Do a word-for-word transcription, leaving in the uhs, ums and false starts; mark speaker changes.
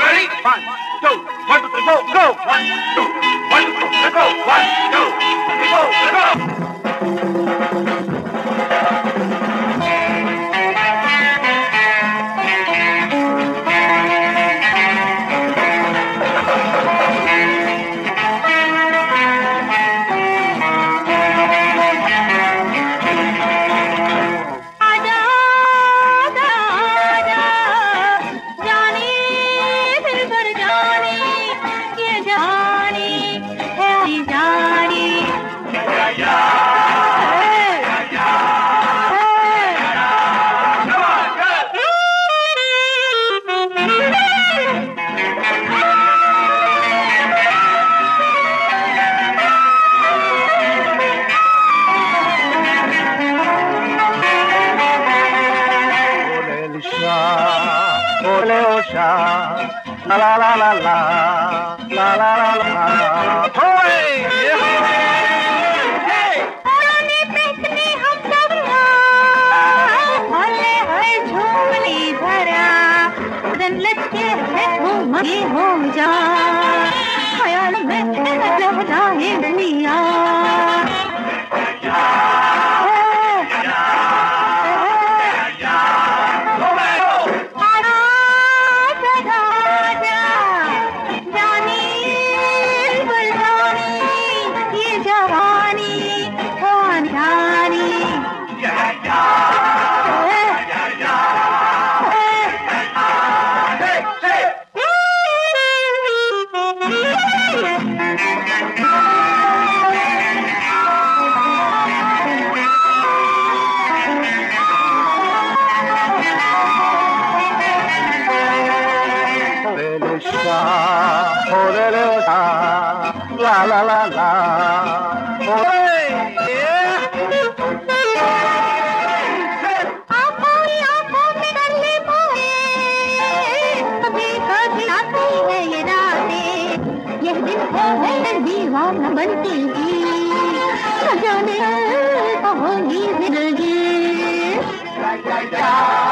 Speaker 1: ready? One, two, one, two, three, go, go. One, two, one, two, three, go. One, two, three, go, go.
Speaker 2: Ole Osha, la la la la la, la la la la. Hoy!
Speaker 3: पुराने पैसे हम सब भोले है झूमली भरा दिन लचके है घूमे हो जा ख्याल में लहराए दुनिया
Speaker 2: Ole Osha, la la la la. Hoy!
Speaker 3: आँखों ही आँखों में डरने पाए कभी कभी आती है ये रातें यह दिन है दीवाना बनती न जाने कब होगी जिंदगी